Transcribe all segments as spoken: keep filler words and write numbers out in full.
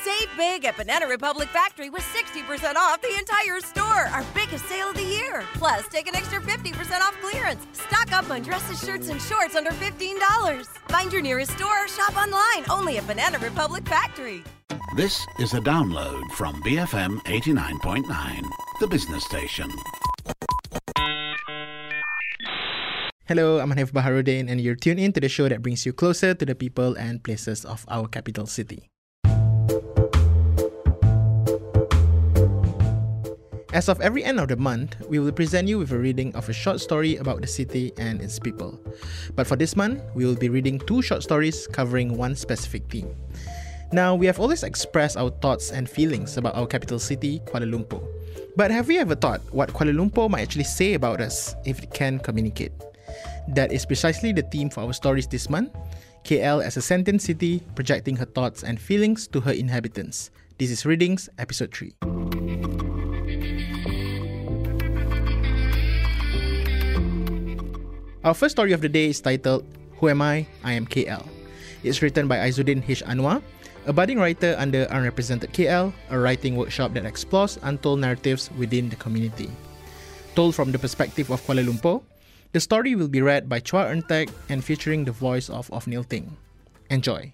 Save big at Banana Republic Factory with sixty percent off the entire store. Our biggest sale of the year. Plus, take an extra fifty percent off clearance. Stock up on dresses, shirts, and shorts under fifteen dollars. Find your nearest store or shop online only at Banana Republic Factory. This is a download from B F M eighty-nine point nine, the business station. Hello, I'm Hanif Baharuddin, and you're tuned in to the show that brings you closer to the people and places of our capital city. As of every end of the month, we will present you with a reading of a short story about the city and its people. But for this month, we will be reading two short stories covering one specific theme. Now, we have always expressed our thoughts and feelings about our capital city, Kuala Lumpur. But have we ever thought what Kuala Lumpur might actually say about us if it can communicate? That is precisely the theme for our stories this month. K L as a sentient city, projecting her thoughts and feelings to her inhabitants. This is Readings, Episode three. Our first story of the day is titled, Who Am I? I Am K L. It's written by Aizuddin H. Anwar, a budding writer under Unrepresented K L, a writing workshop that explores untold narratives within the community. Told from the perspective of Kuala Lumpur, the story will be read by Chua Eun Tek and featuring the voice of Ofnil Ting. Enjoy.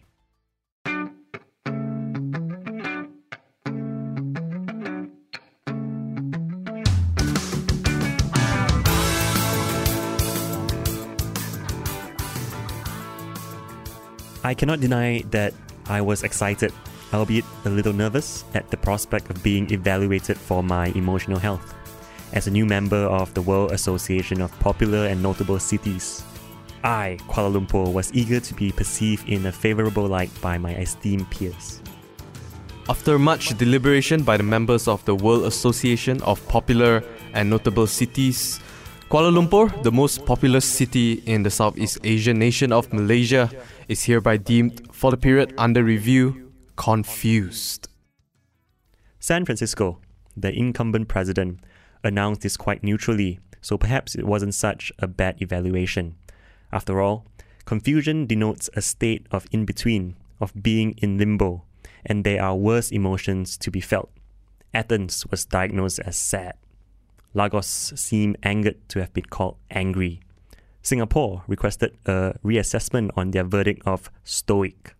I cannot deny that I was excited, albeit a little nervous, at the prospect of being evaluated for my emotional health. As a new member of the World Association of Popular and Notable Cities, I, Kuala Lumpur, was eager to be perceived in a favourable light by my esteemed peers. After much deliberation by the members of the World Association of Popular and Notable Cities, Kuala Lumpur, the most populous city in the Southeast Asian nation of Malaysia, is hereby deemed, for the period under review, confused. San Francisco, the incumbent president, announced this quite neutrally, so perhaps it wasn't such a bad evaluation. After all, confusion denotes a state of in-between, of being in limbo, and there are worse emotions to be felt. Athens was diagnosed as sad. Lagos seemed angered to have been called angry. Singapore requested a reassessment on their verdict of stoic.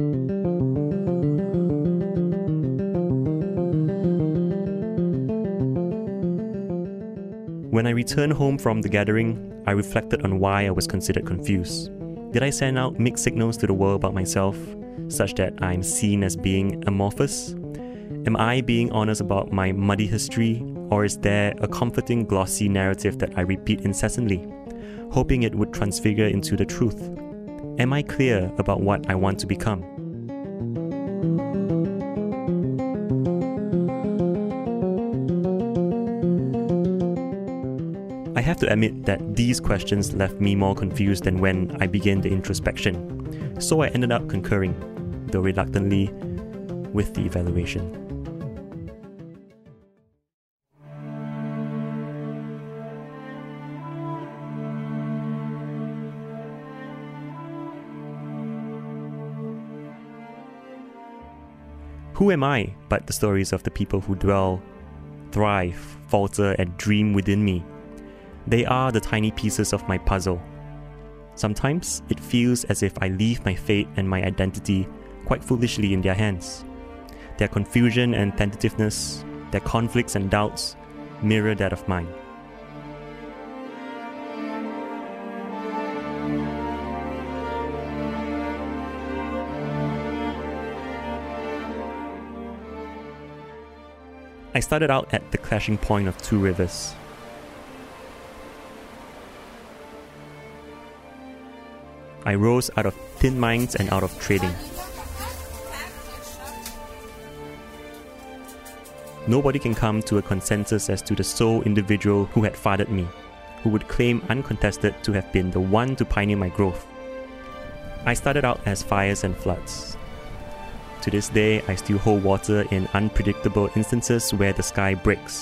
When I returned home from the gathering, I reflected on why I was considered confused. Did I send out mixed signals to the world about myself, such that I'm seen as being amorphous? Am I being honest about my muddy history, or is there a comforting, glossy narrative that I repeat incessantly, hoping it would transfigure into the truth? Am I clear about what I want to become? I have to admit that these questions left me more confused than when I began the introspection, so I ended up concurring, though reluctantly, with the evaluation. Who am I but the stories of the people who dwell, thrive, falter, and dream within me? They are the tiny pieces of my puzzle. Sometimes it feels as if I leave my fate and my identity quite foolishly in their hands. Their confusion and tentativeness, their conflicts and doubts, mirror that of mine. I started out at the clashing point of two rivers. I rose out of thin minds and out of trading. Nobody can come to a consensus as to the sole individual who had fathered me, who would claim uncontested to have been the one to pioneer my growth. I started out as fires and floods. To this day, I still hold water in unpredictable instances where the sky breaks.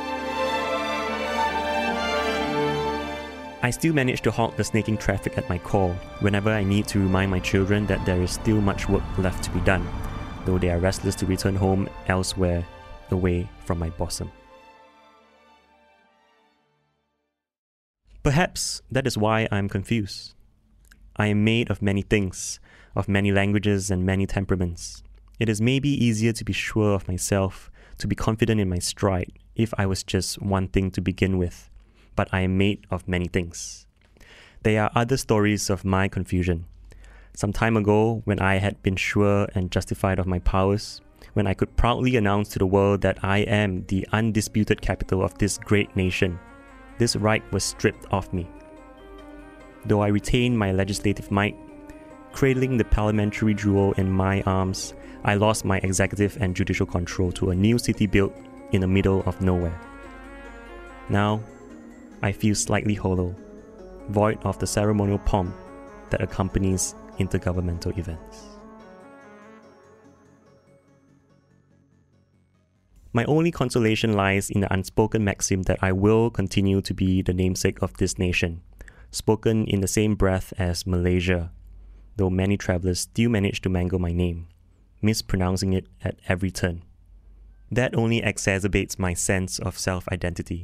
I still manage to halt the snaking traffic at my core whenever I need to remind my children that there is still much work left to be done, though they are restless to return home elsewhere, away from my bosom. Perhaps that is why I am confused. I am made of many things, of many languages and many temperaments. It is maybe easier to be sure of myself, to be confident in my stride, if I was just one thing to begin with. But I am made of many things. There are other stories of my confusion. Some time ago, when I had been sure and justified of my powers, when I could proudly announce to the world that I am the undisputed capital of this great nation, this right was stripped of me. Though I retained my legislative might, cradling the parliamentary jewel in my arms, I lost my executive and judicial control to a new city built in the middle of nowhere. Now, I feel slightly hollow, void of the ceremonial pomp that accompanies intergovernmental events. My only consolation lies in the unspoken maxim that I will continue to be the namesake of this nation, spoken in the same breath as Malaysia, though many travellers still manage to mangle my name, mispronouncing it at every turn. That only exacerbates my sense of self-identity.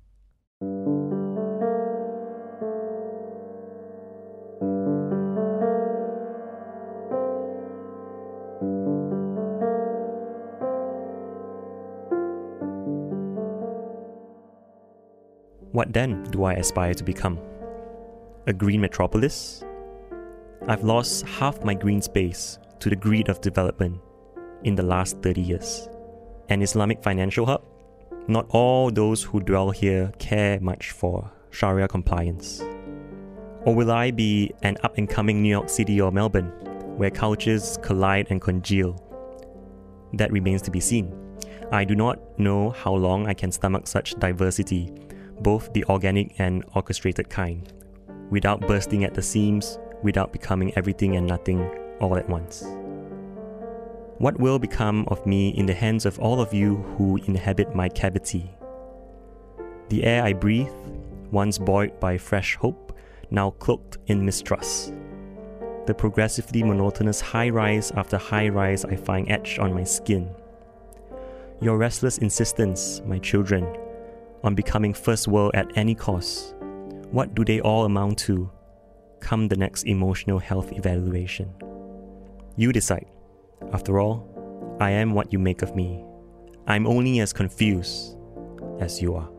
What then do I aspire to become? A green metropolis? I've lost half my green space to the greed of development in the last thirty years. An Islamic financial hub? Not all those who dwell here care much for Sharia compliance. Or will I be an up-and-coming New York City or Melbourne, where cultures collide and congeal? That remains to be seen. I do not know how long I can stomach such diversity, both the organic and orchestrated kind, without bursting at the seams, without becoming everything and nothing all at once. What will become of me in the hands of all of you who inhabit my cavity? The air I breathe, once buoyed by fresh hope, now cloaked in mistrust. The progressively monotonous high-rise after high-rise I find etched on my skin. Your restless insistence, my children, on becoming first world at any cost. What do they all amount to come the next emotional health evaluation? You decide. After all, I am what you make of me. I'm only as confused as you are.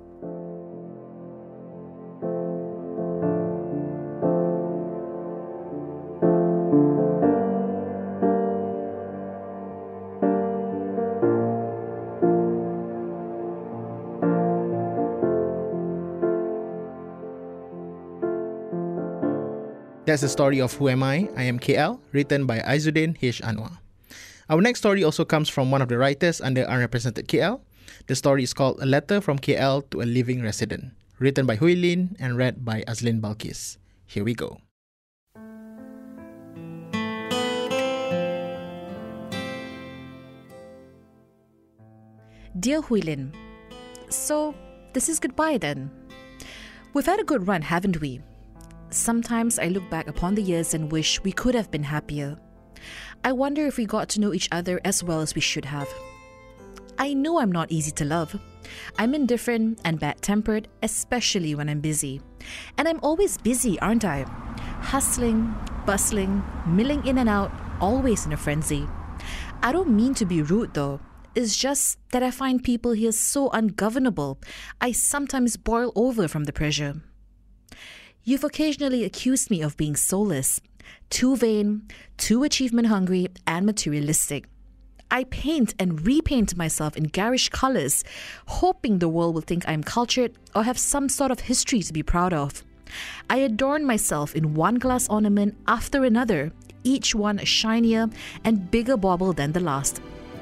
That's the story of Who Am I? I Am K L, written by Aizuddin H. Anwar. Our next story also comes from one of the writers under Unrepresented K L. The story is called A Letter from K L to a Living Resident, written by Hui Lin and read by Azlin Balkis. Here we go. Dear Hui Lin, so this is goodbye then. We've had a good run, haven't we? Sometimes I look back upon the years and wish we could have been happier. I wonder if we got to know each other as well as we should have. I know I'm not easy to love. I'm indifferent and bad-tempered, especially when I'm busy. And I'm always busy, aren't I? Hustling, bustling, milling in and out, always in a frenzy. I don't mean to be rude though. It's just that I find people here so ungovernable. I sometimes boil over from the pressure. You've occasionally accused me of being soulless, too vain, too achievement-hungry, and materialistic. I paint and repaint myself in garish colours, hoping the world will think I'm cultured or have some sort of history to be proud of. I adorn myself in one glass ornament after another, each one a shinier and bigger bauble than the last.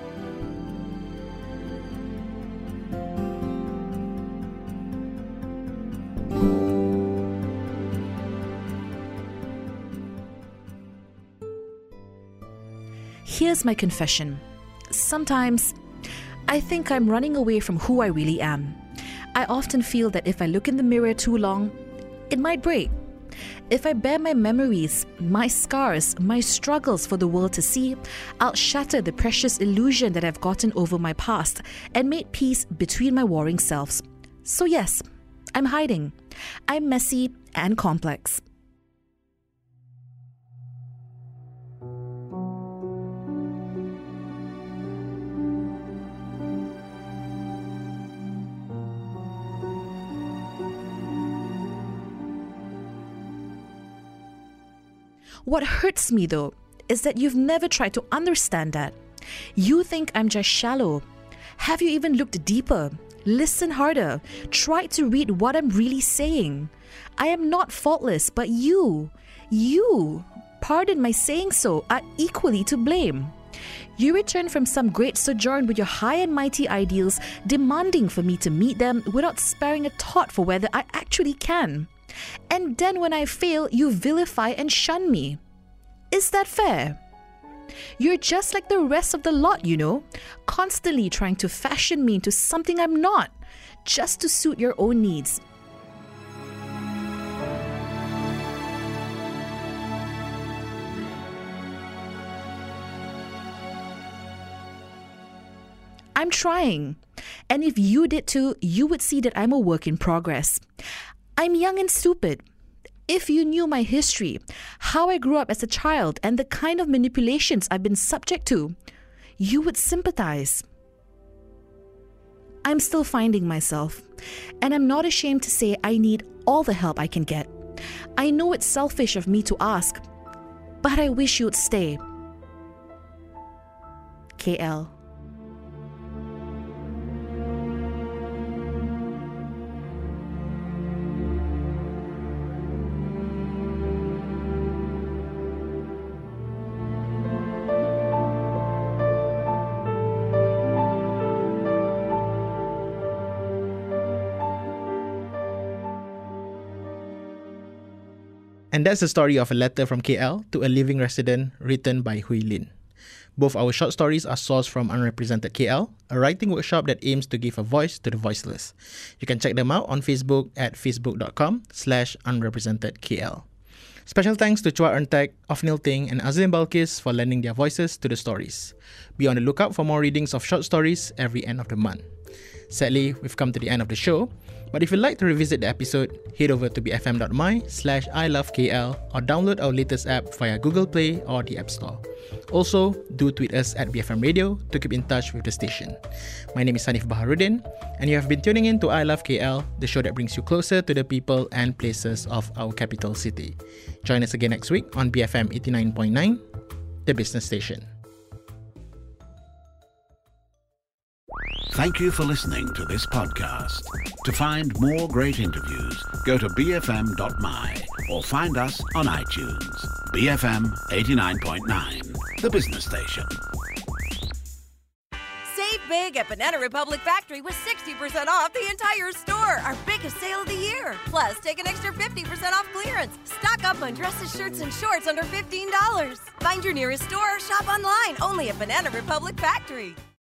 Here's my confession. Sometimes, I think I'm running away from who I really am. I often feel that if I look in the mirror too long, it might break. If I bear my memories, my scars, my struggles for the world to see, I'll shatter the precious illusion that I've gotten over my past and made peace between my warring selves. So yes, I'm hiding. I'm messy and complex. What hurts me, though, is that you've never tried to understand that. You think I'm just shallow. Have you even looked deeper? Listen harder. Try to read what I'm really saying. I am not faultless, but you, you, pardon my saying so, are equally to blame. You return from some great sojourn with your high and mighty ideals, demanding for me to meet them without sparing a thought for whether I actually can. And then when I fail, you vilify and shun me. Is that fair? You're just like the rest of the lot, you know, constantly trying to fashion me into something I'm not, just to suit your own needs. I'm trying. And if you did too, you would see that I'm a work in progress. I'm young and stupid. If you knew my history, how I grew up as a child, and the kind of manipulations I've been subject to, you would sympathize. I'm still finding myself, and I'm not ashamed to say I need all the help I can get. I know it's selfish of me to ask, but I wish you'd stay. K L. And that's the story of a letter from K L to a living resident written by Hui Lin. Both our short stories are sourced from Unrepresented K L, a writing workshop that aims to give a voice to the voiceless. You can check them out on Facebook at facebook.com slash unrepresentedkl. Special thanks to Chua Erntek, Ofnil Ting, and Azim Balkis for lending their voices to the stories. Be on the lookout for more readings of short stories every end of the month. Sadly, we've come to the end of the show, but if you'd like to revisit the episode, head over to bfm.my slash I love KL or download our latest app via Google Play or the App Store. Also, do tweet us at B F M Radio to keep in touch with the station. My name is Hanif Baharudin, and you have been tuning in to I Love K L, the show that brings you closer to the people and places of our capital city. Join us again next week on B F M eighty-nine point nine, the business station. Thank you for listening to this podcast. To find more great interviews, go to b f m dot m y or find us on iTunes. B F M eighty-nine point nine, the business station. Save big at Banana Republic Factory with sixty percent off the entire store. Our biggest sale of the year. Plus, take an extra fifty percent off clearance. Stock up on dresses, shirts, and shorts under fifteen dollars. Find your nearest store or shop online only at Banana Republic Factory.